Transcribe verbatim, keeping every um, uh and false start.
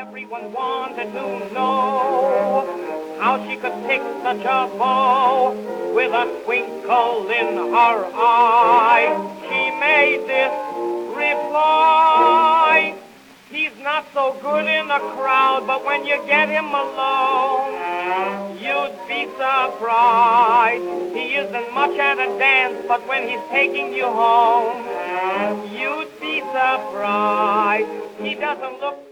Everyone wanted to know how she could pick such a beau with a twinkle in her eye. She made this reply: he's not so good in a crowd, but when you get him alone, you'd be surprised. He isn't much at a dance, but when he's taking you home, you'd be surprised. He doesn't look